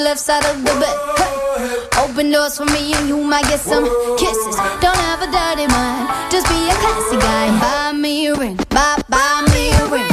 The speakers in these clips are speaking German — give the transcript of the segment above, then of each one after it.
left side of the bed. Hey. Open doors for me and you might get some kisses. Don't have a dirty mind, just be a classy guy. Buy me a ring, buy me a ring.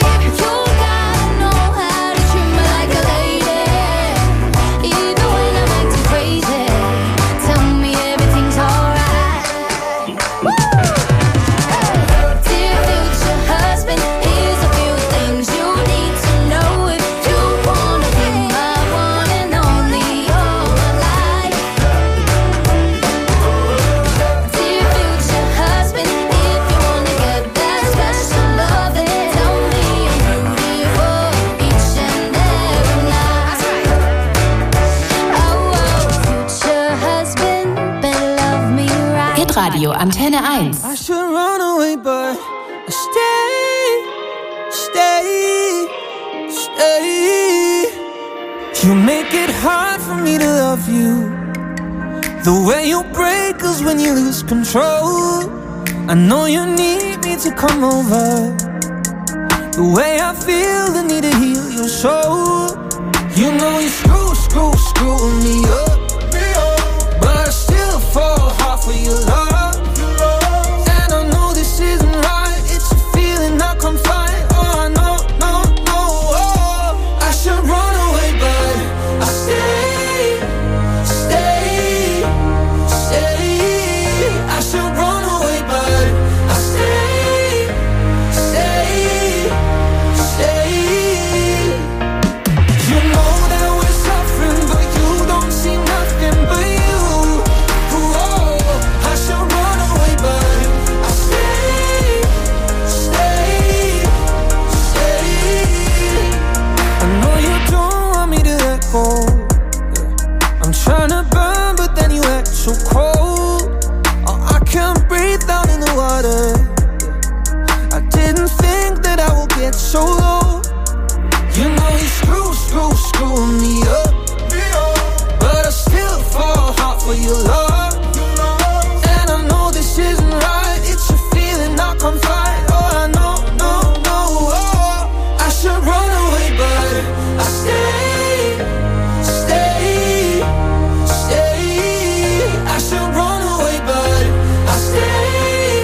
Radio Antenne 1. I should run away, but I stay. You make it hard for me to love you. The way you break us when you lose control. I know you need me to come over. The way I feel the need to heal your soul. You know you screw me up. But I still fall hard for your love. And I know this isn't right. It's a feeling I can't fight. Oh, I know, oh. I should run away, but I stay. I should run away, but I stay. You know that we're suffering, but you don't see nothing but you. I'm trying to burn, but then you act so cold. Oh, I can't breathe down in the water. I didn't think that I would get so low. You know you screw me up. But I still fall hard for your love. And I know this isn't right. It's a feeling I can't fight. Oh, I know, oh. I should run away, but I stay. I should run away, but I stay.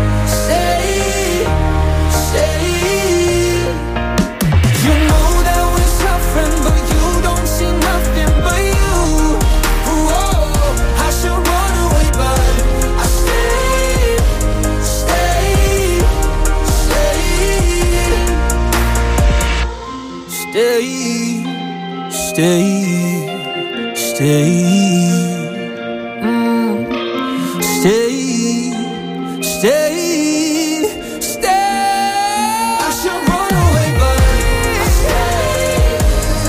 You know that we're suffering, but you don't see nothing but you. Whoa, I should run away, but I stay. I should run away, but I stay.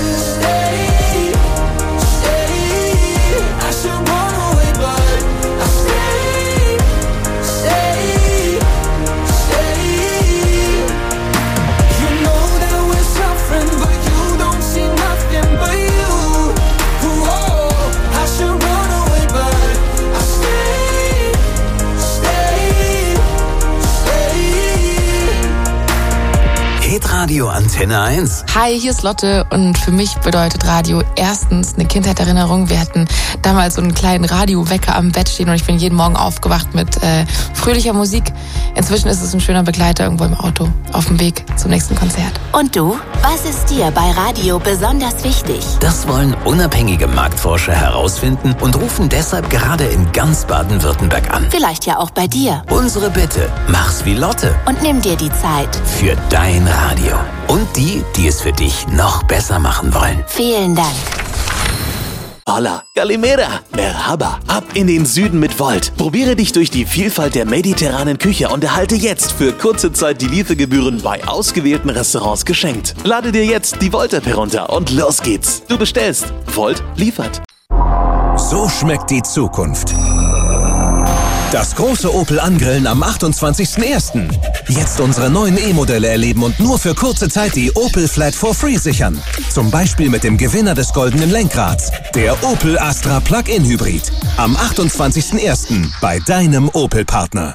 I should run away, but I stay. You know that we're suffering, but you don't see nothing but you. Whoa, I should run away, but I stay. Hitradio Antenne 1. Hi, hier ist Lotte und für mich bedeutet Radio erstens eine Kindheitserinnerung. Wir hatten damals so einen kleinen Radiowecker am Bett stehen und ich bin jeden Morgen aufgewacht mit fröhlicher Musik. Inzwischen ist es ein schöner Begleiter irgendwo im Auto auf dem Weg zum nächsten Konzert. Und du? Was ist dir bei Radio besonders wichtig? Das wollen unabhängige Marktforscher herausfinden und rufen deshalb gerade in ganz Baden-Württemberg an. Vielleicht ja auch bei dir. Unsere Bitte, mach's wie Lotte. Und nimm dir die Zeit. Für dein Radio. Und die es für dich noch besser machen wollen. Vielen Dank. Hola, Calimera, Merhaba, ab in den Süden mit Volt. Probiere dich durch die Vielfalt der mediterranen Küche und erhalte jetzt für kurze Zeit die Liefergebühren bei ausgewählten Restaurants geschenkt. Lade dir jetzt die Volt-App herunter und los geht's. Du bestellst, Volt liefert. So schmeckt die Zukunft. Das große Opel Angrillen am 28.01. Jetzt unsere neuen E-Modelle erleben und nur für kurze Zeit die Opel Flat for Free sichern. Zum Beispiel mit dem Gewinner des goldenen Lenkrads, der Opel Astra Plug-in Hybrid. Am 28.01. bei deinem Opel-Partner.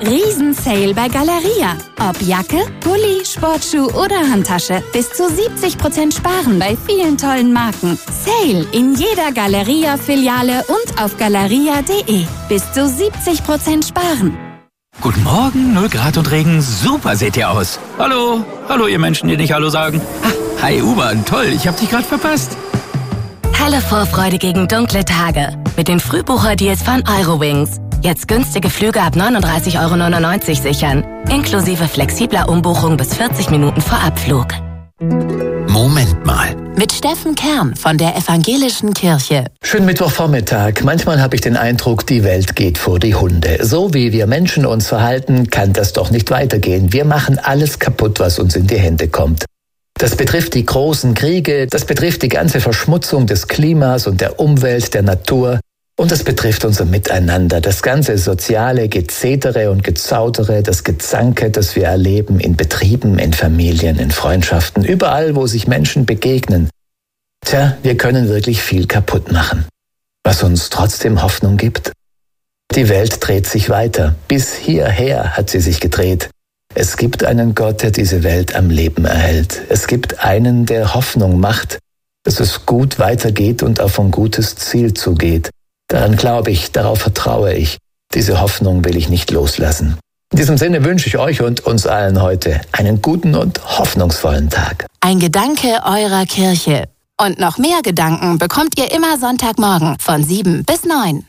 Riesensale bei Galeria. Ob Jacke, Pulli, Sportschuh oder Handtasche. Bis zu 70% sparen bei vielen tollen Marken. Sale in jeder Galeria-Filiale und auf galeria.de. Bis zu 70% sparen. Guten Morgen, 0 Grad und Regen. Super seht ihr aus. Hallo, hallo ihr Menschen, die nicht Hallo sagen. Hi U-Bahn, toll, ich hab dich gerade verpasst. Helle Vorfreude gegen dunkle Tage. Mit den Frühbucher-Deals von Eurowings. Jetzt günstige Flüge ab 39,99 € sichern. Inklusive flexibler Umbuchung bis 40 Minuten vor Abflug. Moment mal. Mit Steffen Kern von der Evangelischen Kirche. Schönen Mittwochvormittag. Manchmal habe ich den Eindruck, die Welt geht vor die Hunde. So wie wir Menschen uns verhalten, kann das doch nicht weitergehen. Wir machen alles kaputt, was uns in die Hände kommt. Das betrifft die großen Kriege, das betrifft die ganze Verschmutzung des Klimas und der Umwelt, der Natur. Und das betrifft unser Miteinander, das ganze soziale Gezetere und Gezautere, das Gezanke, das wir erleben in Betrieben, in Familien, in Freundschaften, überall, wo sich Menschen begegnen. Tja, wir können wirklich viel kaputt machen. Was uns trotzdem Hoffnung gibt? Die Welt dreht sich weiter. Bis hierher hat sie sich gedreht. Es gibt einen Gott, der diese Welt am Leben erhält. Es gibt einen, der Hoffnung macht, dass es gut weitergeht und auf ein gutes Ziel zugeht. Daran glaube ich, darauf vertraue ich. Diese Hoffnung will ich nicht loslassen. In diesem Sinne wünsche ich euch und uns allen heute einen guten und hoffnungsvollen Tag. Ein Gedanke eurer Kirche. Und noch mehr Gedanken bekommt ihr immer Sonntagmorgen von 7 bis 9.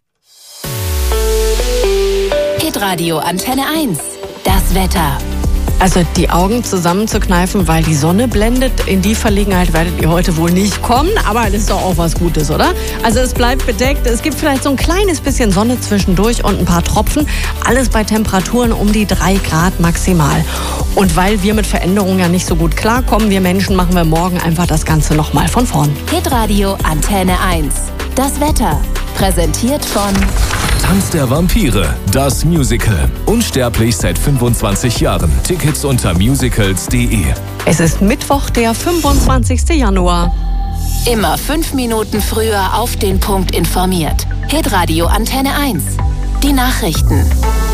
Hitradio Antenne 1. Das Wetter. Also die Augen zusammenzukneifen, weil die Sonne blendet, in die Verlegenheit werdet ihr heute wohl nicht kommen, aber das ist doch auch was Gutes, oder? Also es bleibt bedeckt, es gibt vielleicht so ein kleines bisschen Sonne zwischendurch und ein paar Tropfen, alles bei Temperaturen um die 3 Grad maximal. Und weil wir mit Veränderungen ja nicht so gut klarkommen, wir Menschen, machen wir morgen einfach das Ganze nochmal von vorn. Hitradio Antenne 1. Das Wetter. Präsentiert von Tanz der Vampire, das Musical. Unsterblich seit 25 Jahren. Tickets unter musicals.de. Es ist Mittwoch, der 25. Januar. Immer 5 Minuten früher auf den Punkt informiert. Hitradio Antenne 1. Die Nachrichten.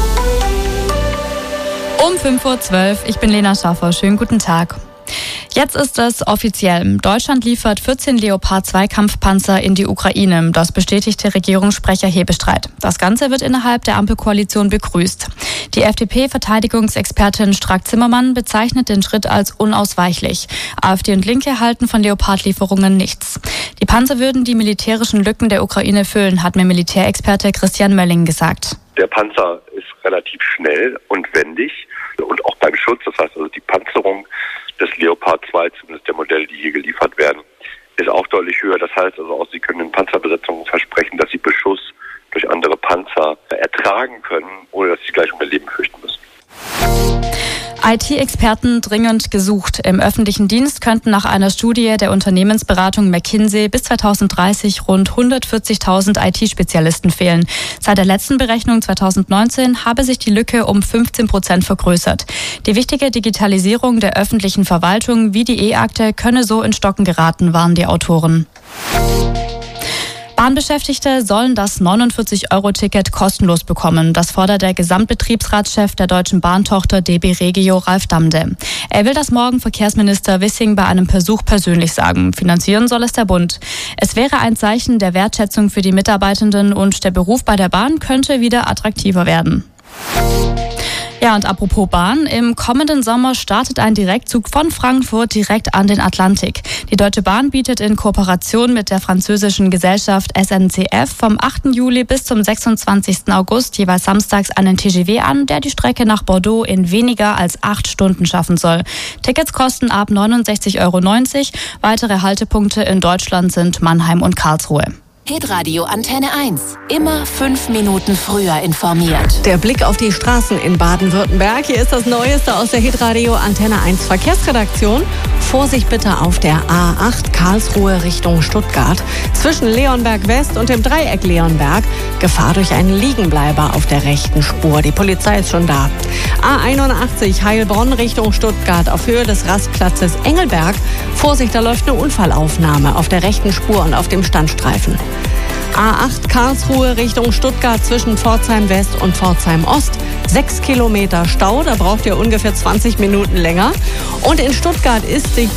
Um 5:12 Uhr, ich bin Lena Schaffer. Schönen guten Tag. Jetzt ist es offiziell. Deutschland liefert 14 Leopard 2 Kampfpanzer in die Ukraine. Das bestätigte Regierungssprecher Hebestreit. Das Ganze wird innerhalb der Ampelkoalition begrüßt. Die FDP-Verteidigungsexpertin Strack-Zimmermann bezeichnet den Schritt als unausweichlich. AfD und Linke halten von Leopard-Lieferungen nichts. Die Panzer würden die militärischen Lücken der Ukraine füllen, hat mir Militärexperte Christian Mölling gesagt. Der Panzer ist relativ schnell und wendig und auch beim Schutz. Das heißt also die Panzerung des Leopard 2, zumindest der Modelle, die hier geliefert werden, ist auch deutlich höher. Das heißt also auch, Sie können den Panzerbesetzungen versprechen, dass sie Beschuss durch andere Panzer ertragen können, ohne dass sie gleich um ihr Leben fürchten müssen. IT-Experten dringend gesucht. Im öffentlichen Dienst könnten nach einer Studie der Unternehmensberatung McKinsey bis 2030 rund 140.000 IT-Spezialisten fehlen. Seit der letzten Berechnung 2019 habe sich die Lücke um 15% vergrößert. Die wichtige Digitalisierung der öffentlichen Verwaltung wie die E-Akte könne so in Stocken geraten, warnen die Autoren. Bahnbeschäftigte sollen das 49-Euro-Ticket kostenlos bekommen. Das fordert der Gesamtbetriebsratschef der deutschen Bahntochter DB Regio, Ralf Damde. Er will das morgen Verkehrsminister Wissing bei einem Besuch persönlich sagen. Finanzieren soll es der Bund. Es wäre ein Zeichen der Wertschätzung für die Mitarbeitenden und der Beruf bei der Bahn könnte wieder attraktiver werden. Ja, und apropos Bahn, im kommenden Sommer startet ein Direktzug von Frankfurt direkt an den Atlantik. Die Deutsche Bahn bietet in Kooperation mit der französischen Gesellschaft SNCF vom 8. Juli bis zum 26. August jeweils samstags einen TGV an, der die Strecke nach Bordeaux in weniger als 8 Stunden schaffen soll. Tickets kosten ab 69,90 €. Weitere Haltepunkte in Deutschland sind Mannheim und Karlsruhe. Hitradio Antenne 1. Immer 5 Minuten früher informiert. Der Blick auf die Straßen in Baden-Württemberg. Hier ist das Neueste aus der Hitradio Antenne 1 Verkehrsredaktion. Vorsicht bitte auf der A8 Karlsruhe Richtung Stuttgart. Zwischen Leonberg West und dem Dreieck Leonberg. Gefahr durch einen Liegenbleiber auf der rechten Spur. Die Polizei ist schon da. A81 Heilbronn Richtung Stuttgart auf Höhe des Rastplatzes Engelberg. Vorsicht, da läuft eine Unfallaufnahme auf der rechten Spur und auf dem Standstreifen. A8 Karlsruhe Richtung Stuttgart zwischen Pforzheim West und Pforzheim Ost. 6 Kilometer Stau, da braucht ihr ungefähr 20 Minuten länger. Und in Stuttgart ist die